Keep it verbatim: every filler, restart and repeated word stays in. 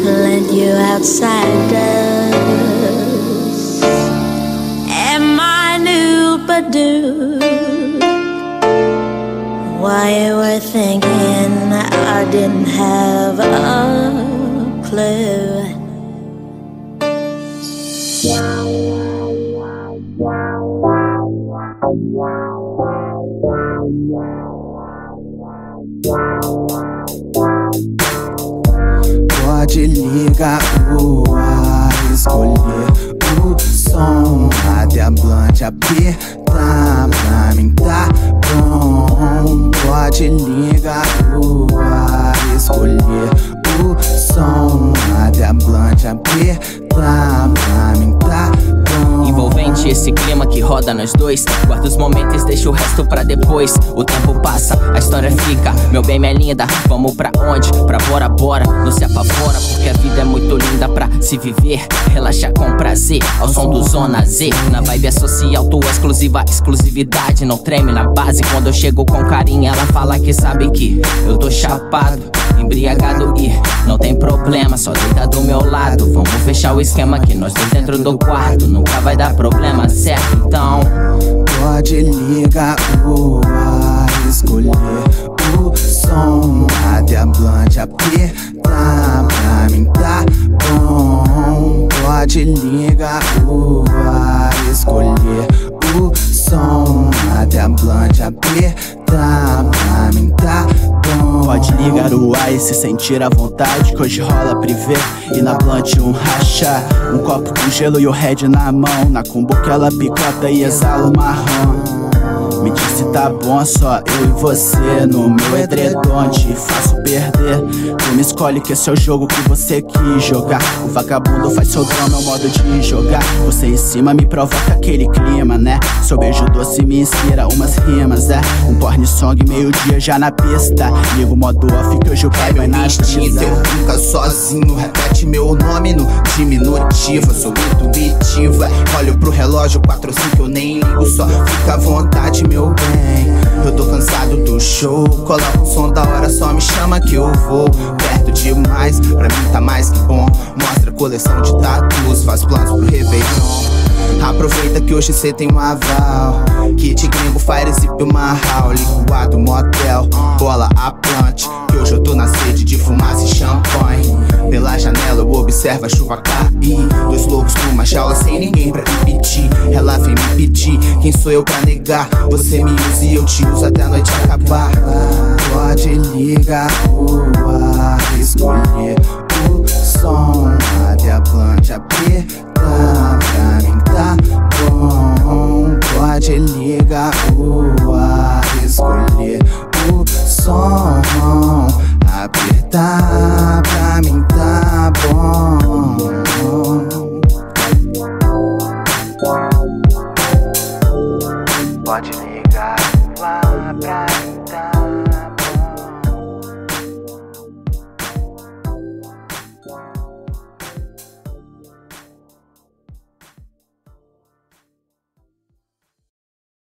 let you outsiders. Am I new but do? Why you were thinking I didn't have a clue? Pode ligar o ar, escolher o som, até a blunt apertar, pra mim tá bom. Pode ligar o ar, escolher o som, até a blunt apertar, pra mim tá bom. Envolvente esse clima que roda nós dois. Guarda os momentos, deixa o resto pra depois. O tempo passa, a história fica. Meu bem, minha linda, vamos pra onde? Pra Bora Bora, não se apavora, porque a vida é muito linda pra se viver. Relaxar com prazer, ao som do Zona Z. Na vibe é social, tua exclusiva exclusividade. Não treme na base, quando eu chego com carinho ela fala que sabe que eu tô chapado, embriagado e não tem problema, só deita do meu lado. Vamos fechar o esquema que nós dois dentro do quarto, nunca vai dar problema, certo? Então pode ligar o ar, escolher o som, até a blunt apertar, pra mim tá bom. Pode ligar o ar, escolher o som, até a blunt apertar, pra mim tá bom. Pode ligar o ar e se sentir à vontade, que hoje rola privê e na blunt um racha. Um copo com gelo e o red na mão, na cumbuca ela picota e exala o marrom. Me diz se tá bom, só eu e você no meu edredom, te faço perder. Tu me escolhe que esse é o jogo que você quis jogar. O vagabundo faz seu drama, é o modo de jogar. Você em cima me provoca aquele clima, né? Seu beijo doce me inspira umas rimas, é. Um porn song meio dia já na pista. Ligo o modo off que hoje o pego é na instinto, eu nunca sozinho. Repete meu nome no diminutivo, sou intuitiva. Olho pro relógio, quatro ou cinco eu nem ligo, só fica à vontade, meu bem. Eu tô cansado do show, coloca o som da hora, só me chama que eu vou. Perto demais, pra mim tá mais que bom. Mostra a coleção de tatus, faz planos pro Réveillon. Aproveita que hoje cê tem um aval, kit gringo, fire, zip, uma hall, licuado, motel, bola a plant, que hoje eu tô na sede de fumaça e champanhe. Pela janela eu observo a chuva cair, dois loucos numa jaula sem ninguém pra me pedir. Ela vem me pedir, quem sou eu pra negar? Você me usa e eu te uso até a noite acabar. Pode ligar o ar, escolher o som, até a blunt apertar, pra mim tá bom. Pode ligar o ar, escolher o som, apertar, pra mim tá bom.